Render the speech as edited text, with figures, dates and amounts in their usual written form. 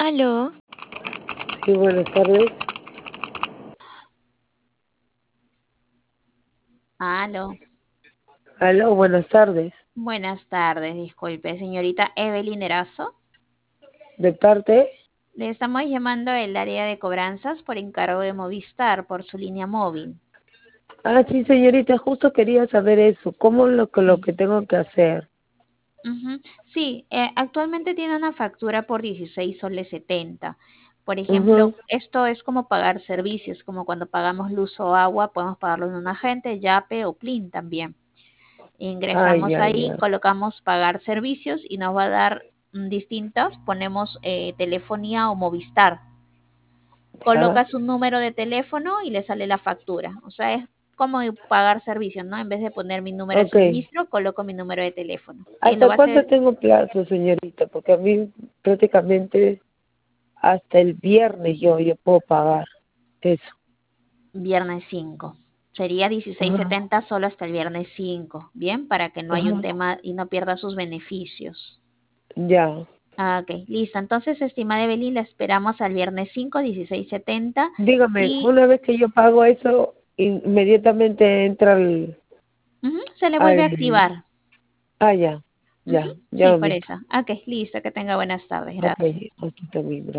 Aló, Sí, buenas tardes. Aló, Aló, buenas tardes. buenas tardes, disculpe, señorita Evelyn Erazo. ¿De parte? Le estamos llamando del área de cobranzas por encargo de Movistar por su línea móvil. Ah, sí, señorita, justo quería saber eso. ¿Cómo lo Sí. que tengo que hacer? Ujú. Sí, actualmente tiene una factura por 16 soles 70. Por ejemplo, Ujú. esto es como pagar servicios, como cuando pagamos luz o agua, podemos pagarlo en un agente, Yape o Plin también. Ay, Ingresamos ya, ahí, ya. colocamos pagar servicios y nos va a dar distintos, ponemos telefonía o Movistar. Ya. Coloca su número de teléfono y le sale la factura. O sea, es como pagar servicios, ¿no? En vez de poner mi número de Ok. suministro, coloco mi número de teléfono. Y lo ¿Hasta va a cuándo hacer tengo plazo, señorita? Porque a mí prácticamente hasta el viernes yo puedo pagar eso. viernes 5. Sería dieciséis Ajá. setenta solo hasta el viernes 5. Bien, para que no haya un Ajá. tema y no pierda sus beneficios. Ya. Ah, ok, listo. Entonces, estimada Evelyn, la esperamos al viernes 5, 16:70 Dígame, y una vez que yo pago eso, inmediatamente entra se le vuelve a al... activar. Ah, ya. Ujú, Ya. Ya sí, lo por meto. eso. Ok, listo. Que tenga buenas tardes. Ok, Gracias. aquí también.